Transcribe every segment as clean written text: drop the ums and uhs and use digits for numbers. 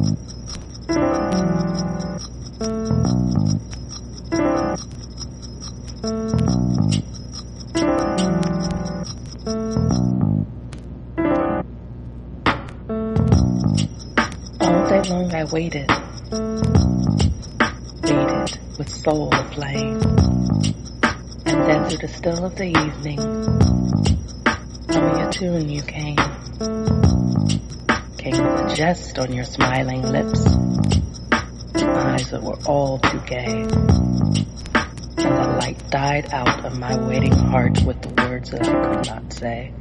All day long I waited with soul aflame, and then through the still of the evening, humming a tune you came with a jest on your smiling lips, eyes that were all too gay, and the light died out of my waiting heart with the words that I could not say.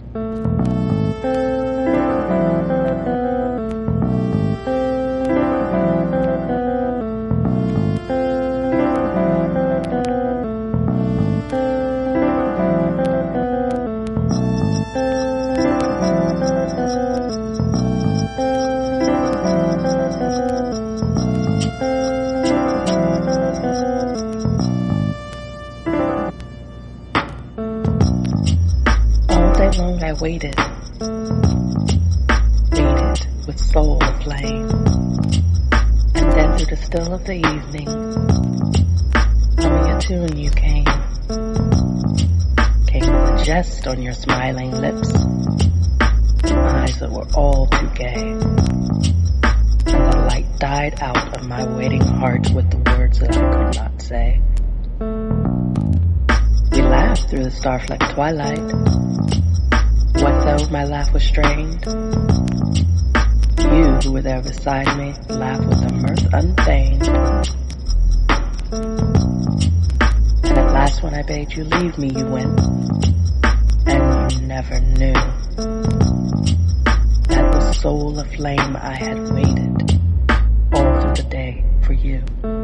Long I waited with soul aflame, and then through the still of the evening, humming a tune you came with a jest on your smiling lips, eyes that were all too gay, and the light died out of my waiting heart with the words that I could not say. We laughed through the star-flecked twilight. What though my laugh was strained? You who were there beside me laughed with a mirth unfeigned. And at last when I bade you leave me, you went, and you never knew that the soul aflame I had waited all through the day for you.